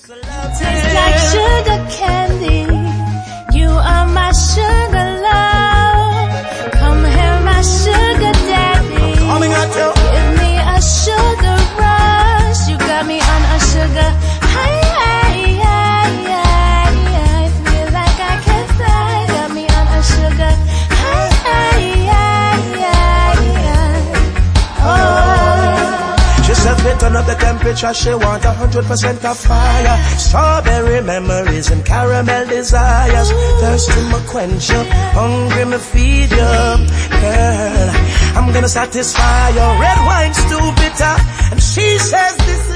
Tastes like sugar candy. You are my sugar love. Come here, my sugar daddy. Coming at you. Give me a sugar rush. You got me on a sugar high. Feel like I can fly. Got me on a sugar high. Oh. She said we turn up the temperature. She want 100% of fire. Strawberry memories and caramel desires. Thirsty me quench you, hungry me feed you. Girl, I'm gonna satisfy your red wine's too bitter. And she says this